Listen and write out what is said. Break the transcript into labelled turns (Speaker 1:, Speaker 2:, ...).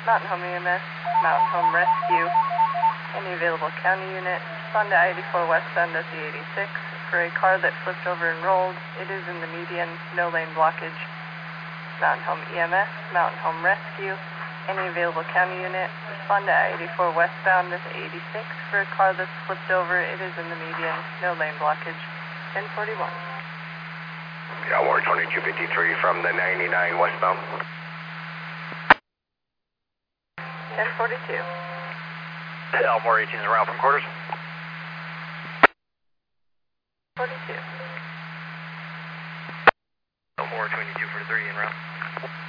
Speaker 1: Mountain Home EMS, Mountain Home Rescue. Any available county unit, respond to I-84 westbound at the 86 for a car that flipped over and rolled. It is in the median, no lane blockage. Mountain Home EMS, Mountain Home Rescue. Any available county unit, respond to I-84 westbound at the 86 for a car that's flipped over. It is in the median, no lane blockage. 1041.
Speaker 2: Yeah, War 2253 from the 99 westbound.
Speaker 1: 1042.
Speaker 3: Elmore 18 is around from quarters.
Speaker 1: 42.
Speaker 3: Elmore 22 for 3 en route.